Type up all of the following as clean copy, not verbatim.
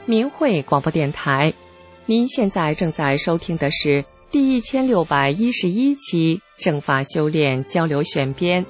明慧广播电台，您现在正在收听的是第1611期正法修炼交流选编。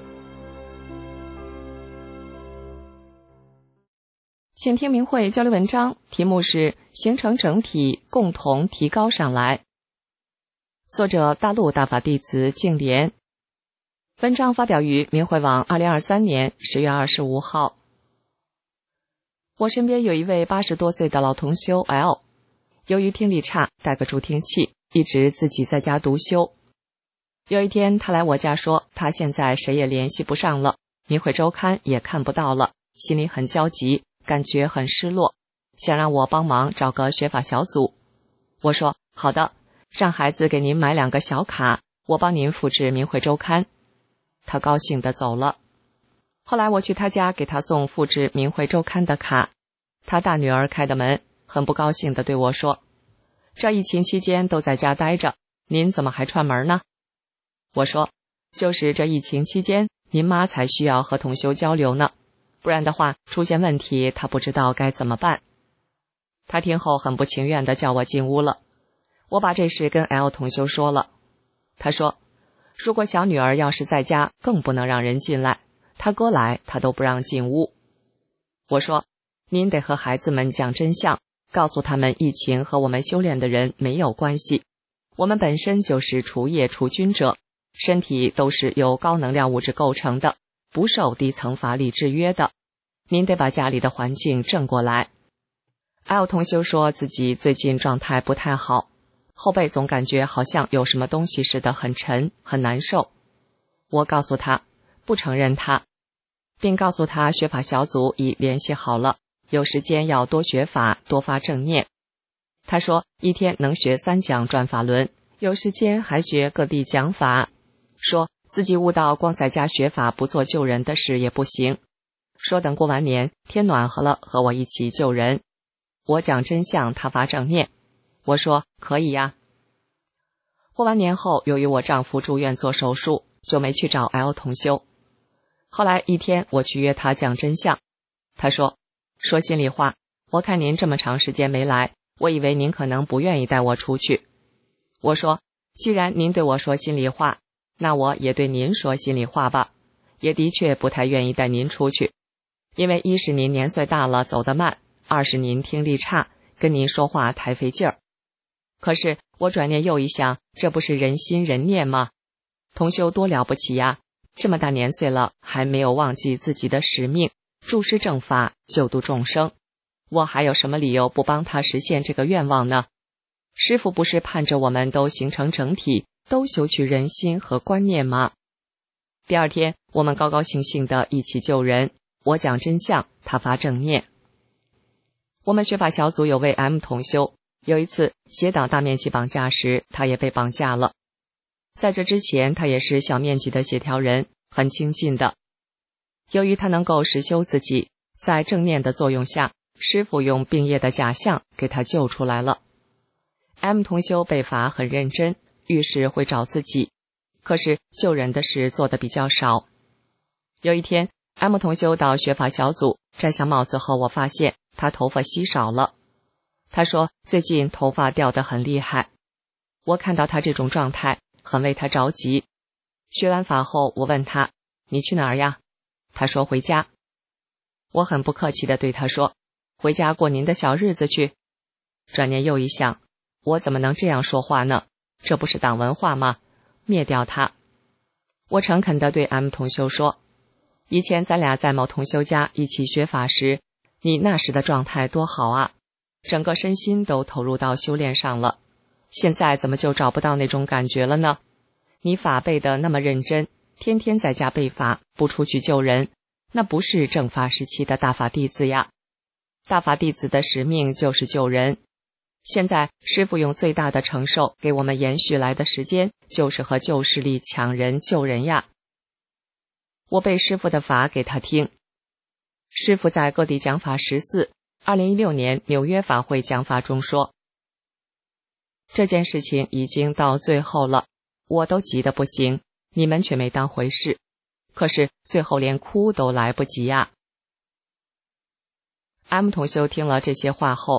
请听明慧交流文章，题目是形成整体，共同提高上来。作者大陆大法弟子净莲。文章发表于明慧网2023年10月25号。我身边有一位80多岁的老同修 L， 由于听力差，带个助听器，一直自己在家独修。有一天他来我家说，他现在谁也联系不上了，明慧周刊也看不到了，心里很焦急，感觉很失落，想让我帮忙找个学法小组。我说好的，让孩子给您买2个小卡，我帮您复制明慧周刊。他高兴地走了。后来我去他家给他送复制明慧周刊的卡，他大女儿开的门，很不高兴地对我说，这疫情期间都在家待着，您怎么还串门呢？我说，就是这疫情期间您妈才需要和同修交流呢，不然的话出现问题她不知道该怎么办。他听后很不情愿地叫我进屋了。我把这事跟 L 同修说了。他说，如果小女儿要是在家，更不能让人进来，他哥来他都不让进屋。我说，您得和孩子们讲真相，告诉他们疫情和我们修炼的人没有关系，我们本身就是除业除菌者，身体都是由高能量物质构成的，不受低层法力制约的，您得把家里的环境正过来。L 同修说自己最近状态不太好，后背总感觉好像有什么东西似的，很沉很难受。我告诉他不承认他，并告诉他学法小组已联系好了，有时间要多学法，多发正念。他说一天能学3讲转法轮，有时间还学各地讲法，说自己悟到光在家学法不做救人的事也不行，说等过完年天暖和了和我一起救人。我讲真相，他发正念。我说可以呀。过完年后，由于我丈夫住院做手术，就没去找 L 同修。后来一天我去约他讲真相，他说心里话，我看您这么长时间没来，我以为您可能不愿意带我出去。我说既然您对我说心里话，那我也对您说心里话吧，也的确不太愿意带您出去，因为一是您年岁大了走得慢，二是您听力差，跟您说话太费劲儿。可是我转念又一想，这不是人心人念吗？同修多了不起呀，这么大年岁了，还没有忘记自己的使命，注师正法，救度众生。我还有什么理由不帮他实现这个愿望呢？师父不是盼着我们都形成整体，都修取人心和观念吗？第二天，我们高高兴兴地一起救人，我讲真相，他发正念。我们学法小组有位 M 同修，有一次邪党大面积绑架时，他也被绑架了。在这之前，他也是小面积的协调人，很精进的。由于他能够实修自己，在正念的作用下，师父用病业的假象给他救出来了。M 同修被罚很认真，遇事会找自己，可是救人的事做得比较少。有一天 M 同修到学法小组，摘下帽子后，我发现他头发稀少了。他说最近头发掉得很厉害。我看到他这种状态，很为他着急。学完法后，我问他，你去哪儿呀？他说回家。我很不客气地对他说，回家过您的小日子去。转念又一想，我怎么能这样说话呢？这不是党文化吗？灭掉他。我诚恳地对 M 同修说，以前咱俩在某同修家一起学法时，你那时的状态多好啊，整个身心都投入到修炼上了，现在怎么就找不到那种感觉了呢？你法背得那么认真，天天在家背法，不出去救人，那不是正法时期的大法弟子呀。大法弟子的使命就是救人，现在师父用最大的承受给我们延续来的时间，就是和旧势力抢人救人呀。我背师父的法给他听。师父在各地讲法14 2016年纽约法会讲法中说，这件事情已经到最后了，我都急得不行，你们却没当回事，可是最后连哭都来不及呀。M 同修听了这些话后，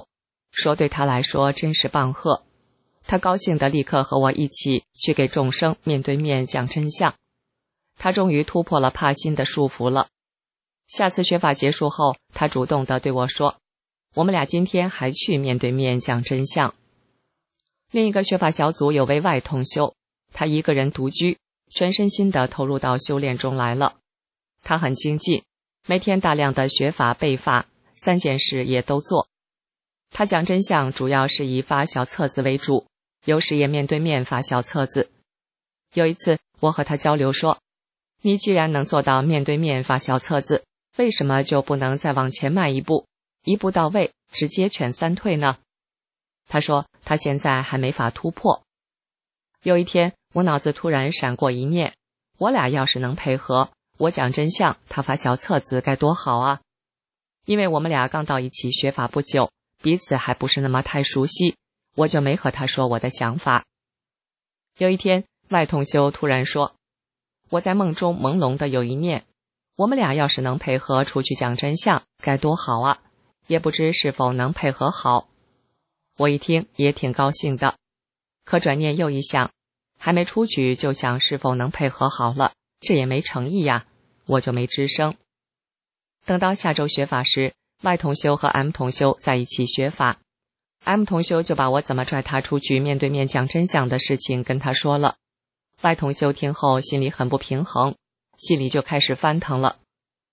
说对他来说真是棒喝。他高兴地立刻和我一起去给众生面对面讲真相。他终于突破了怕心的束缚了。下次学法结束后，他主动地对我说，我们俩今天还去面对面讲真相。另一个学法小组有位外同修，他一个人独居，全身心地投入到修炼中来了。他很精进，每天大量的学法背法，3件事也都做。他讲真相主要是以发小册子为主，有时也面对面发小册子。有一次我和他交流说，你既然能做到面对面发小册子，为什么就不能再往前迈一步，一步到位，直接全3退呢？他说他现在还没法突破。有一天我脑子突然闪过一念，我俩要是能配合，我讲真相，他发小册子该多好啊。因为我们俩刚到一起学法不久，彼此还不是那么太熟悉，我就没和他说我的想法。有一天外同修突然说，我在梦中朦胧的有一念，我们俩要是能配合出去讲真相，该多好啊，也不知是否能配合好。我一听也挺高兴的，可转念又一想，还没出去就想是否能配合好了，这也没诚意呀，我就没吱声。等到下周学法时，外同修和 M 同修在一起学法， M 同修就把我怎么拽他出去面对面讲真相的事情跟他说了。外同修听后心里很不平衡，心里就开始翻腾了。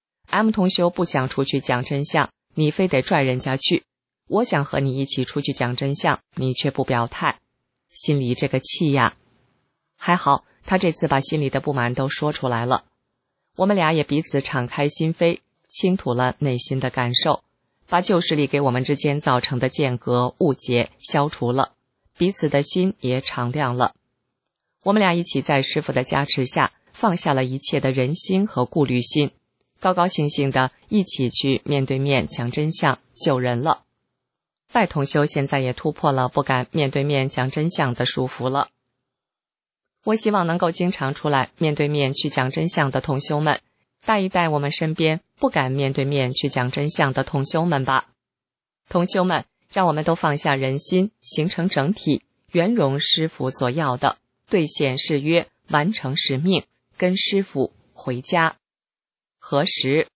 M 同修不想出去讲真相，你非得拽人家去，我想和你一起出去讲真相，你却不表态，心里这个气呀。还好他这次把心里的不满都说出来了，我们俩也彼此敞开心扉，倾吐了内心的感受，把旧势力给我们之间造成的间隔误解消除了，彼此的心也敞亮了。我们俩一起在师父的加持下，放下了一切的人心和顾虑心，高高兴兴的一起去面对面讲真相救人了。外同修现在也突破了不敢面对面讲真相的束缚了。我希望能够经常出来面对面去讲真相的同修们，带一带我们身边不敢面对面去讲真相的同修们吧。同修们，让我们都放下人心，形成整体，圆融师父所要的，兑现誓约，完成使命，跟师父回家。何时？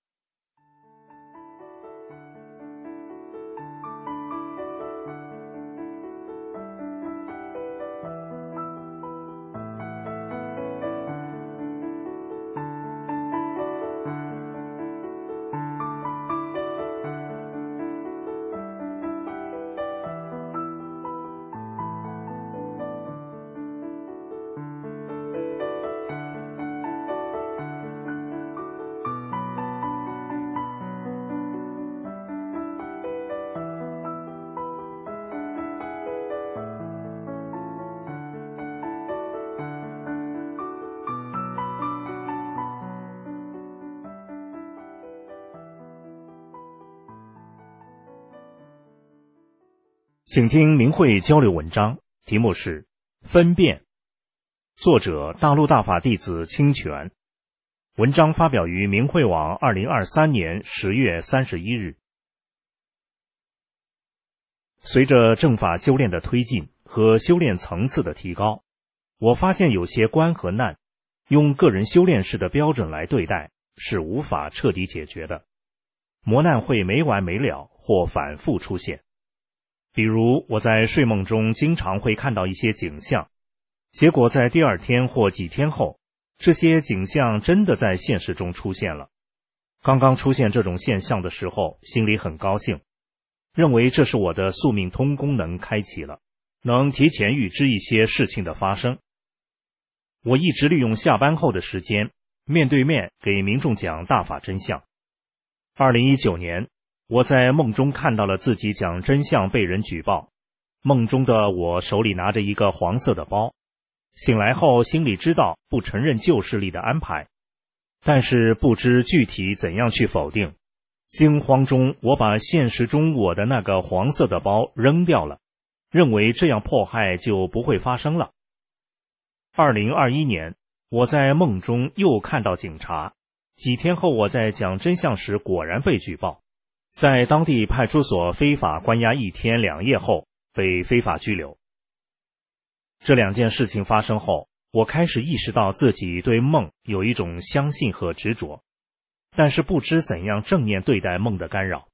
请听明慧交流文章，题目是分辨，作者大陆大法弟子清泉，文章发表于明慧网2023年10月31日。随着正法修炼的推进和修炼层次的提高，我发现有些关和难，用个人修炼式的标准来对待，是无法彻底解决的。磨难会没完没了或反复出现。比如我在睡梦中经常会看到一些景象，结果在第二天或几天后，这些景象真的在现实中出现了。刚刚出现这种现象的时候，心里很高兴，认为这是我的宿命通功能开启了，能提前预知一些事情的发生。我一直利用下班后的时间，面对面给民众讲大法真相。2019年，我在梦中看到了自己讲真相被人举报，梦中的我手里拿着一个黄色的包，醒来后心里知道不承认旧势力的安排，但是不知具体怎样去否定。惊慌中，我把现实中我的那个黄色的包扔掉了，认为这样迫害就不会发生了。2021年，我在梦中又看到警察，几天后我在讲真相时果然被举报， 在当地派出所非法关押1天2夜后被非法拘留。这2件事情发生后，我开始意识到自己对梦有一种相信和执着，但是不知怎样正面对待梦的干扰。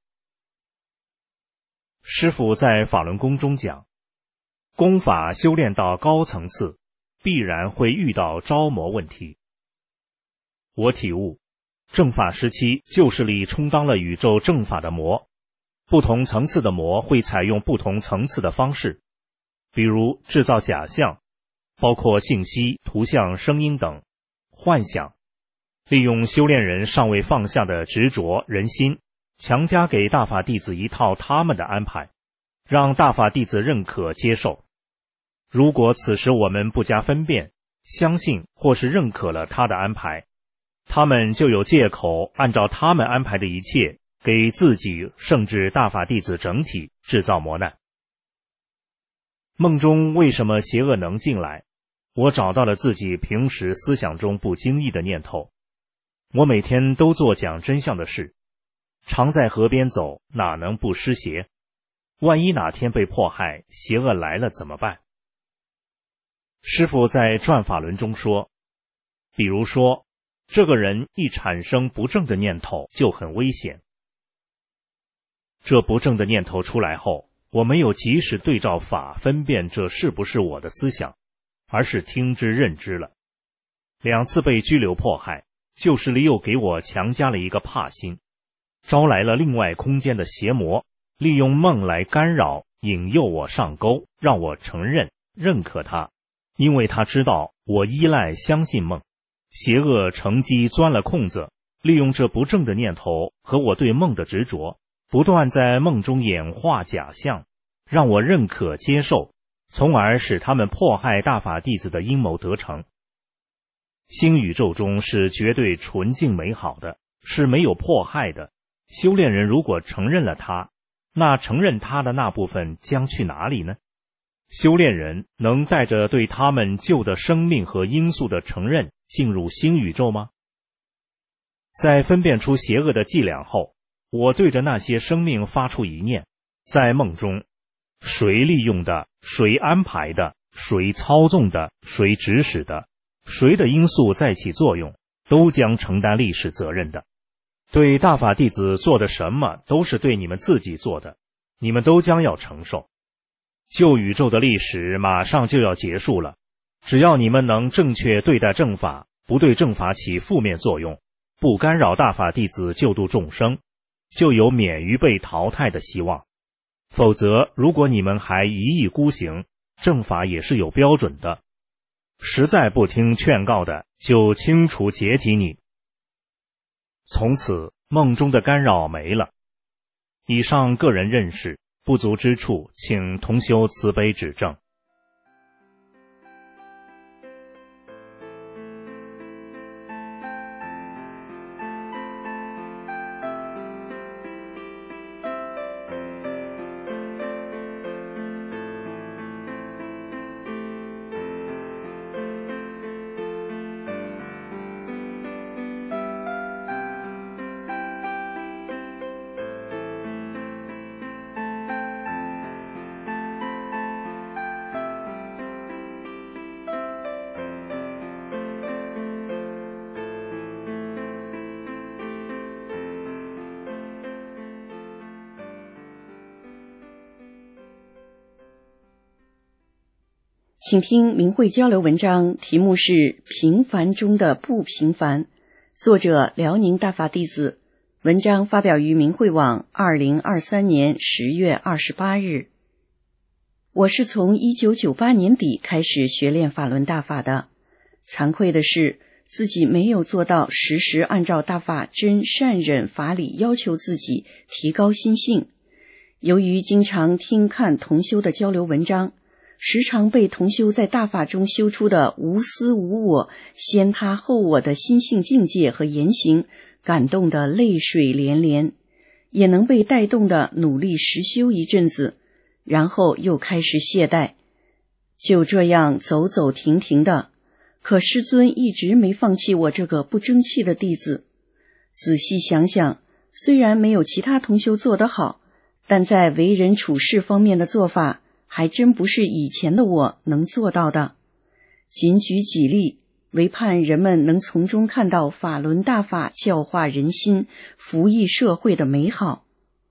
师父在法轮功中讲，功法修炼到高层次，必然会遇到招魔问题。我体悟，正法时期旧势力充当了宇宙正法的魔，不同层次的魔会采用不同层次的方式，比如制造假象，包括信息、图像、声音等幻想，利用修炼人尚未放下的执着人心，强加给大法弟子一套他们的安排，让大法弟子认可接受。如果此时我们不加分辨，相信或是认可了他的安排，他们就有借口按照他们安排的一切给自己甚至大法弟子整体制造磨难。梦中为什么邪恶能进来？我找到了自己平时思想中不经意的念头。我每天都做讲真相的事，常在河边走，哪能不湿鞋？万一哪天被迫害，邪恶来了怎么办？师父在转法轮中说，比如说这个人一产生不正的念头就很危险。这不正的念头出来后，我没有及时对照法分辨这是不是我的思想，而是听之任之了。2次被拘留迫害，旧势力又给我强加了一个怕心，招来了另外空间的邪魔，利用梦来干扰引诱我上钩，让我承认认可他，因为他知道我依赖相信梦。邪恶乘机钻了空子，利用这不正的念头和我对梦的执着，不断在梦中演化假象，让我认可接受，从而使他们迫害大法弟子的阴谋得逞。新宇宙中是绝对纯净美好的，是没有迫害的。修炼人如果承认了它，那承认它的那部分将去哪里呢？修炼人能带着对他们旧的生命和因素的承认进入新宇宙吗？在分辨出邪恶的伎俩后，我对着那些生命发出一念，在梦中，谁利用的，谁安排的，谁操纵的，谁指使的，谁的因素在起作用，都将承担历史责任的。对大法弟子做的什么都是对你们自己做的，你们都将要承受。旧宇宙的历史马上就要结束了，只要你们能正确对待正法，不对正法起负面作用，不干扰大法弟子救度众生，就有免于被淘汰的希望。否则，如果你们还一意孤行，正法也是有标准的，实在不听劝告的，就清除解体你。从此，梦中的干扰没了。以上个人认识不足之处，请同修慈悲指正。 请听明慧交流文章，题目是《平凡中的不平凡》，作者辽宁大法弟子，文章发表于明慧网2023年10月28日。我是从1998年底开始学练法轮大法的，惭愧的是自己没有做到时时按照大法真善忍法理要求自己提高心性。由于经常听看同修的交流文章，时常被同修在大法中修出的无私无我、先他后我的心性境界和言行感动得泪水连连，也能被带动的努力实修一阵子，然后又开始懈怠，就这样走走停停的。可师尊一直没放弃我这个不争气的弟子。仔细想想， 虽然没有其他同修做得好，但在为人处事方面的做法还真不是以前的我能做到的。仅举几例，唯盼人们能从中看到法轮大法教化人心、福益社会的美好。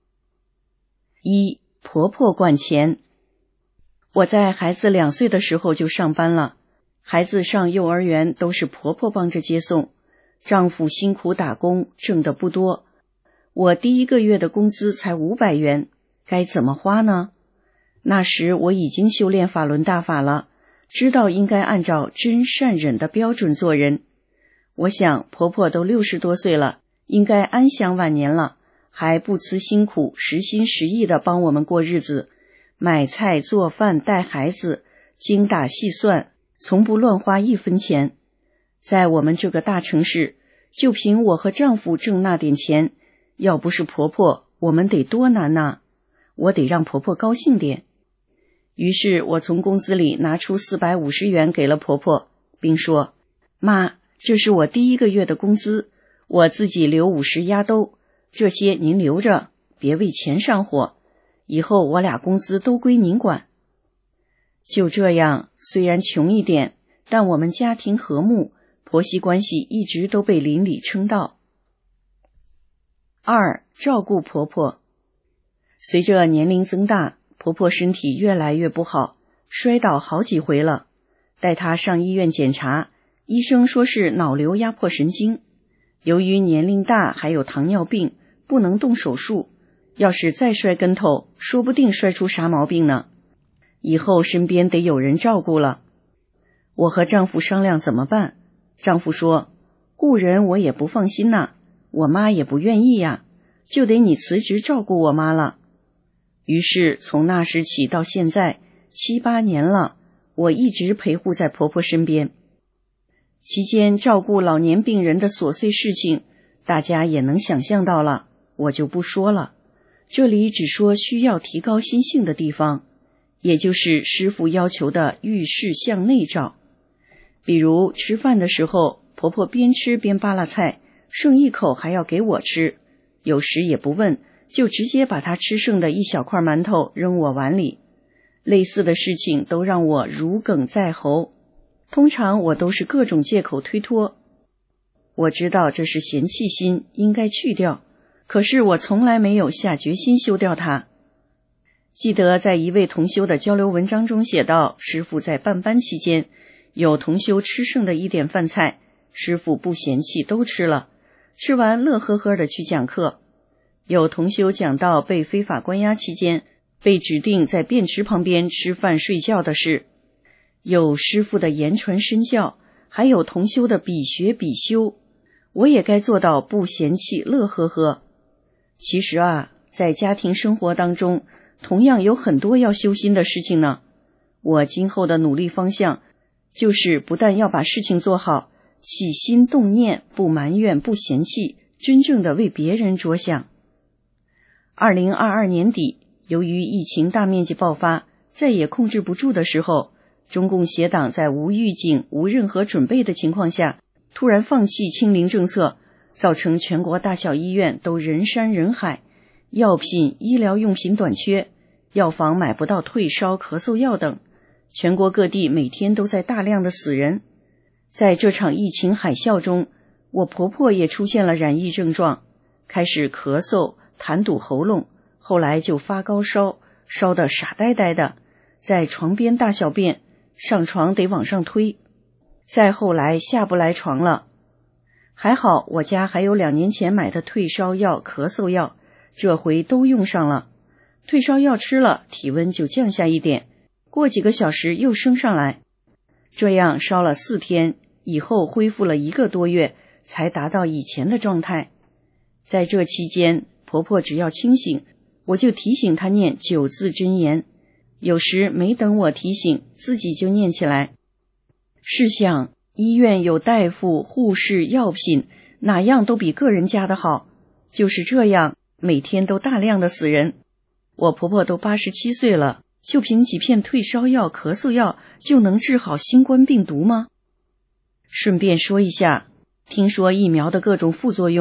一、婆婆管钱。我在孩子2岁的时候就上班了，孩子上幼儿园都是婆婆帮着接送，丈夫辛苦打工，挣得不多。我第1个月的工资才500元，该怎么花呢？那时我已经修炼法轮大法了，知道应该按照真善忍的标准做人。我想婆婆都60多岁了，应该安享晚年了，还不辞辛苦，实心实意地帮我们过日子，买菜做饭带孩子，精打细算，从不乱花1分钱。在我们这个大城市，就凭我和丈夫挣那点钱，要不是婆婆，我们得多难呐！我得让婆婆高兴点。于是我从工资里拿出450元给了婆婆，并说：妈，这是我第1个月的工资，我自己留50压兜，这些您留着，别为钱上火，以后我俩工资都归您管。就这样，虽然穷一点，但我们家庭和睦，婆媳关系一直都被邻里称道。2、照顾婆婆。随着年龄增大，婆婆身体越来越不好，摔倒好几回了。带她上医院检查，医生说是脑瘤压迫神经。由于年龄大，还有糖尿病，不能动手术，要是再摔跟头，说不定摔出啥毛病呢。以后身边得有人照顾了。我和丈夫商量怎么办，丈夫说：雇人我也不放心呐，我妈也不愿意呀，就得你辞职照顾我妈了。于是从那时起到现在7、8年了，我一直陪护在婆婆身边。期间照顾老年病人的琐碎事情，大家也能想象到了，我就不说了。这里只说需要提高心性的地方，也就是师父要求的遇事向内照。比如吃饭的时候，婆婆边吃边扒拉菜，剩1口还要给我吃，有时也不问，就直接把她吃剩的1小块馒头扔我碗里。类似的事情都让我如鲠在喉，通常我都是各种借口推脱。我知道这是嫌弃心，应该去掉，可是我从来没有下决心修掉它。记得在一位同修的交流文章中写道，师父在办班期间，有同修吃剩的1点饭菜，师父不嫌弃都吃了，吃完乐呵呵的去讲课。有同修讲到被非法关押期间，被指定在便池旁边吃饭睡觉的事。有师父的言传身教，还有同修的比学比修，我也该做到不嫌弃乐呵呵。其实在家庭生活当中，同样有很多要修心的事情呢。我今后的努力方向，就是不但要把事情做好，起心动念不埋怨不嫌弃，真正的为别人着想。2022年底，由于疫情大面积爆发，再也控制不住的时候，中共邪党在无预警、无任何准备的情况下，突然放弃清零政策，造成全国大小医院都人山人海，药品、医疗用品短缺，药房买不到退烧、咳嗽药等，全国各地每天都在大量的死人。在这场疫情海啸中，我婆婆也出现了染疫症状，开始咳嗽、痰堵喉咙，后来就发高烧，烧得傻呆呆的，在床边大小便，上床得往上推，再后来下不来床了。还好我家还有2年前买的退烧药、咳嗽药，这回都用上了。退烧药吃了，体温就降下一点，过几个小时又升上来，这样烧了4天，以后恢复了1个多月，才达到以前的状态。在这期间，婆婆只要清醒，我就提醒她念9字真言，有时没等我提醒，自己就念起来。试想，医院有大夫、护士、药品，哪样都比个人家的好，就是这样，每天都大量的死人。我婆婆都87岁了，就凭几片退烧药、咳嗽药就能治好新冠病毒吗？顺便说一下，听说疫苗的各种副作用，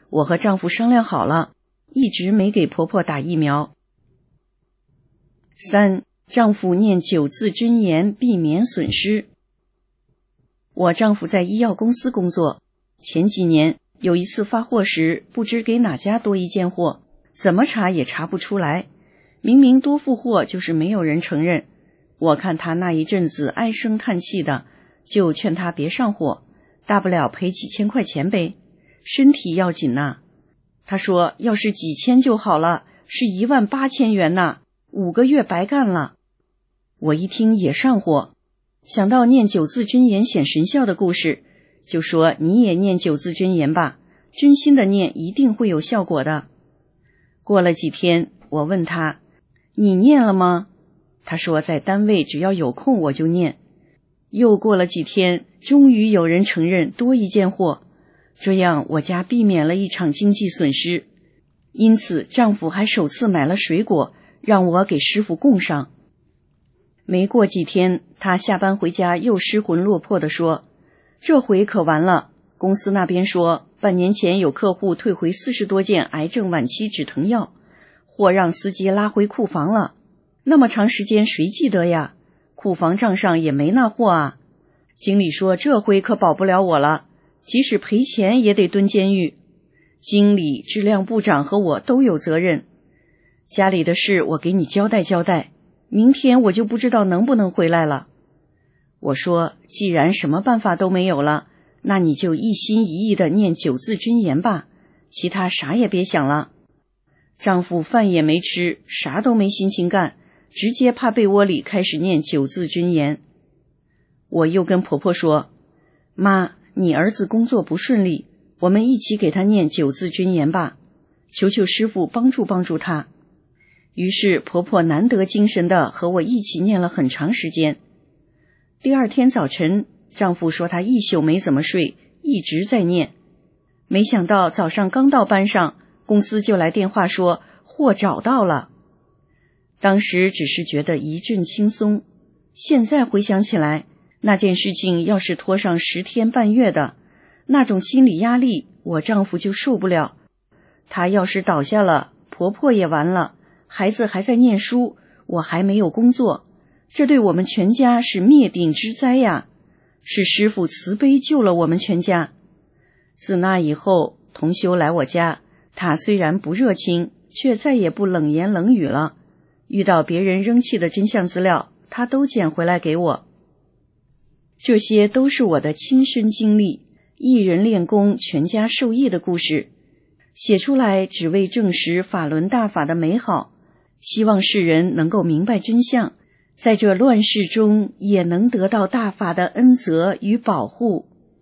我和丈夫商量好了，一直没给婆婆打疫苗。3. 丈夫念9字真言避免损失。我丈夫在医药公司工作，前几年有一次发货时，不知给哪家多一件货，怎么查也查不出来，明明多付货，就是没有人承认。我看他那一阵子唉声叹气的，就劝他别上货，大不了赔几千块钱呗，身体要紧呐。他说要是几千就好了，是18000元呐，5个月白干了。我一听也上火，想到念9字真言显神效的故事，就说你也念9字真言吧，真心的念一定会有效果的。过了几天，我问他，你念了吗？他说在单位只要有空我就念。又过了几天，终于有人承认多一件货，这样我家避免了一场经济损失。因此丈夫还首次买了水果，让我给师傅供上。没过几天，他下班回家又失魂落魄地说，这回可完了，公司那边说半年前有客户退回40多件癌症晚期止疼药，货让司机拉回库房了，那么长时间谁记得呀？库房账上也没那货啊。经理说这回可保不了我了，即使赔钱也得蹲监狱。经理、质量部长和我都有责任。家里的事我给你交代交代，明天我就不知道能不能回来了。我说既然什么办法都没有了，那你就一心一意的念9字真言吧，其他啥也别想了。丈夫饭也没吃，啥都没心情干，直接趴被窝里开始念9字真言。我又跟婆婆说，妈，你儿子工作不顺利，我们一起给他念9字真言吧，求求师父帮助帮助他。于是婆婆难得精神的和我一起念了很长时间。第二天早晨，丈夫说他一宿没怎么睡，一直在念。没想到早上刚到班上，公司就来电话说货找到了。当时只是觉得一阵轻松，现在回想起来，那件事情要是拖上10天半月的，那种心理压力我丈夫就受不了。他要是倒下了，婆婆也完了，孩子还在念书，我还没有工作，这对我们全家是灭顶之灾呀！是师父慈悲救了我们全家。自那以后，同修来我家，他虽然不热情，却再也不冷言冷语了。遇到别人扔弃的真相资料，他都捡回来给我。这些都是我的亲身经历，一人练功，全家受益的故事，写出来只为证实法轮大法的美好，希望世人能够明白真相，在这乱世中也能得到大法的恩泽与保护。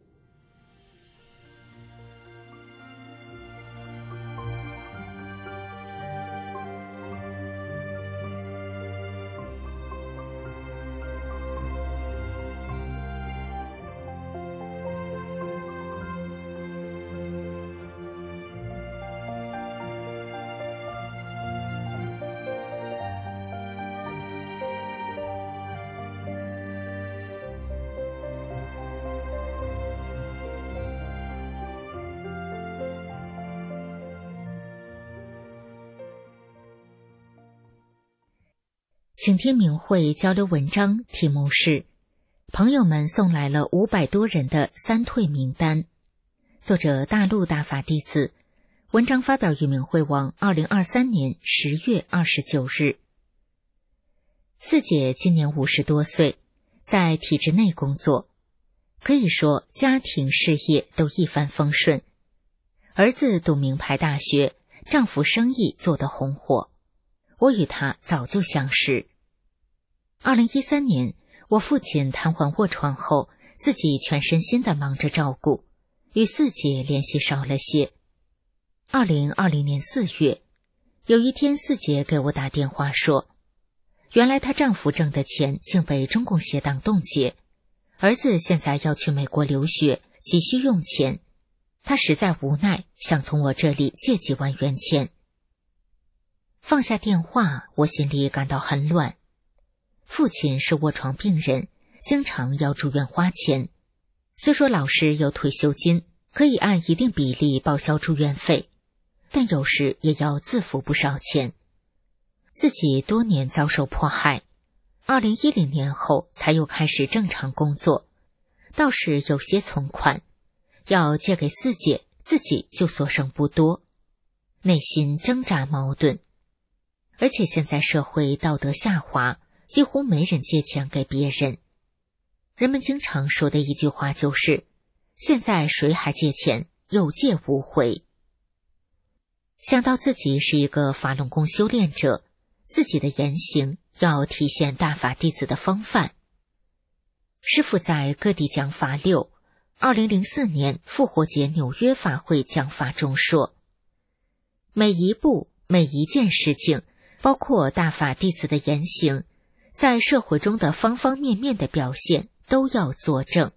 请听明慧交流文章，题目是朋友们送来了500多人的3退名单，作者大陆大法弟子，文章发表于明慧网2023年10月29日。四姐今年50多岁，在体制内工作，可以说家庭事业都一帆风顺。儿子读名牌大学，丈夫生意做得红火。我与她早就相识。2013年，我父亲瘫痪卧床后，自己全身心地忙着照顾，与四姐联系少了些。2020年4月，有一天四姐给我打电话说，原来她丈夫挣的钱竟被中共邪党冻结，儿子现在要去美国留学，急需用钱，她实在无奈，想从我这里借几万元钱。放下电话，我心里感到很乱。父亲是卧床病人，经常要住院花钱，虽说老师有退休金， 可以按一定比例报销住院费，但有时也要自付不少钱。自己多年遭受迫害，2010年后才又开始正常工作，倒是有些存款，要借给四姐，自己就所剩不多，内心挣扎矛盾。而且现在社会道德下滑，几乎没人借钱给别人。人们经常说的一句话就是，现在谁还借钱，有借无回。想到自己是一个法轮功修炼者，自己的言行要体现大法弟子的风范。师父在各地讲法6 2004年复活节纽约法会讲法中说，每一步每一件事情，包括大法弟子的言行，在社会中的方方面面的表现都要作证。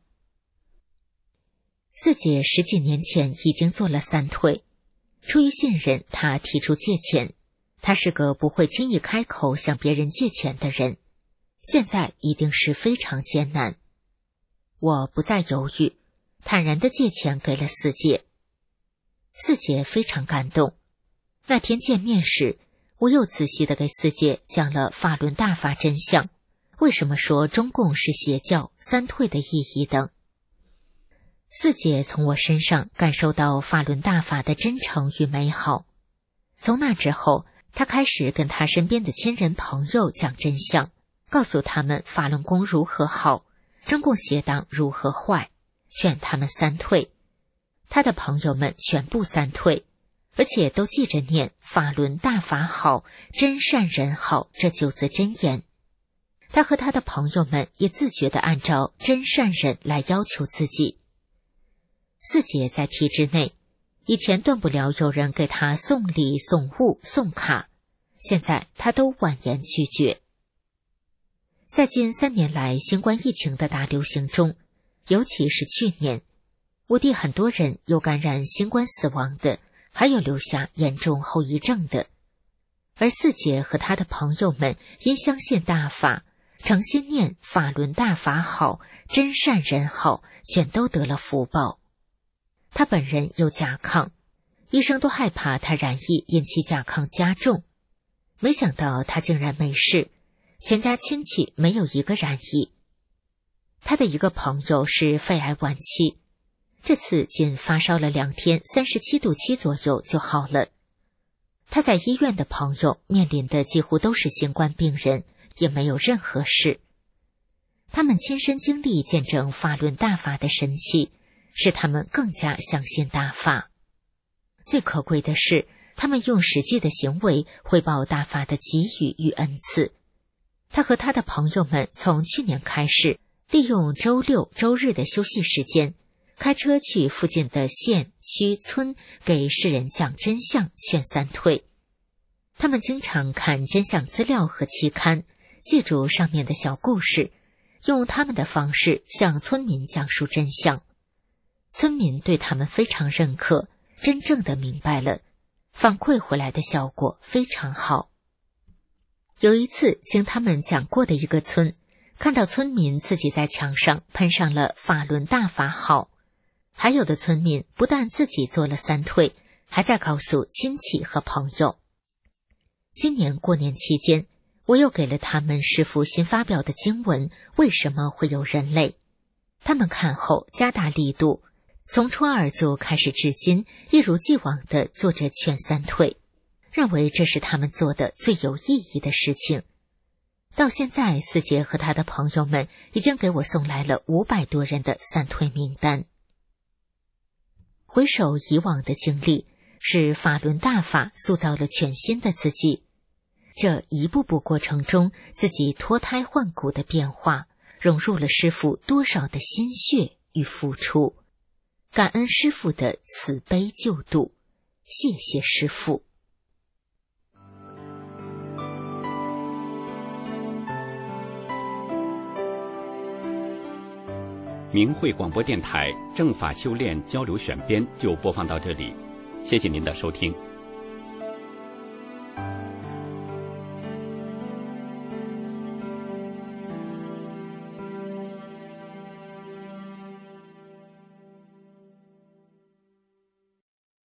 四姐10几年前已经做了3退，出于信任，她提出借钱。她是个不会轻易开口向别人借钱的人，现在一定是非常艰难。我不再犹豫，坦然地借钱给了四姐。四姐非常感动。那天见面时，我又仔细地给四姐讲了法轮大法真相，为什么说中共是邪教，3退的意义等。四姐从我身上感受到法轮大法的真诚与美好。从那之后，她开始跟她身边的亲人朋友讲真相，告诉他们法轮功如何好，中共邪党如何坏，劝他们3退。她的朋友们全部3退，而且都记着念法轮大法好，真善人好这9字真言。他和他的朋友们也自觉地按照真善忍来要求自己。四姐在体制内，以前断不了有人给她送礼送物送卡，现在她都婉言拒绝。在近3年来新冠疫情的大流行中，尤其是去年，我地很多人有感染新冠死亡的，还有留下严重后遗症的。而四姐和她的朋友们因相信大法，诚心念法轮大法好，真善人好，全都得了福报。她本人有甲亢，医生都害怕她染疫引起甲亢加重，没想到她竟然没事，全家亲戚没有一个染疫。她的一个朋友是肺癌晚期，这次仅发烧了2天，37度7左右就好了。他在医院的朋友面临的几乎都是新冠病人，也没有任何事。他们亲身经历见证法轮大法的神奇，使他们更加相信大法。最可贵的是，他们用实际的行为回报大法的给予与恩赐。他和他的朋友们从去年开始，利用周6、周日的休息时间，开车去附近的县、区、村给世人讲真相，劝3退。他们经常看真相资料和期刊，记住上面的小故事，用他们的方式向村民讲述真相。村民对他们非常认可，真正的明白了，反馈回来的效果非常好。有一次经他们讲过的一个村，看到村民自己在墙上喷上了法轮大法好，还有的村民不但自己做了3退，还在告诉亲戚和朋友。今年过年期间，我又给了他们师父新发表的经文，为什么会有人类？他们看后加大力度，从初2就开始至今，一如既往地做着劝3退，认为这是他们做的最有意义的事情。到现在，四姐和他的朋友们已经给我送来了500多人的3退名单。回首以往的经历，是法轮大法塑造了全新的自己。这一步步过程中，自己脱胎换骨的变化，融入了师父多少的心血与付出。感恩师父的慈悲救度，谢谢师父。 明慧广播电台正法修炼交流选编就播放到这里，谢谢您的收听。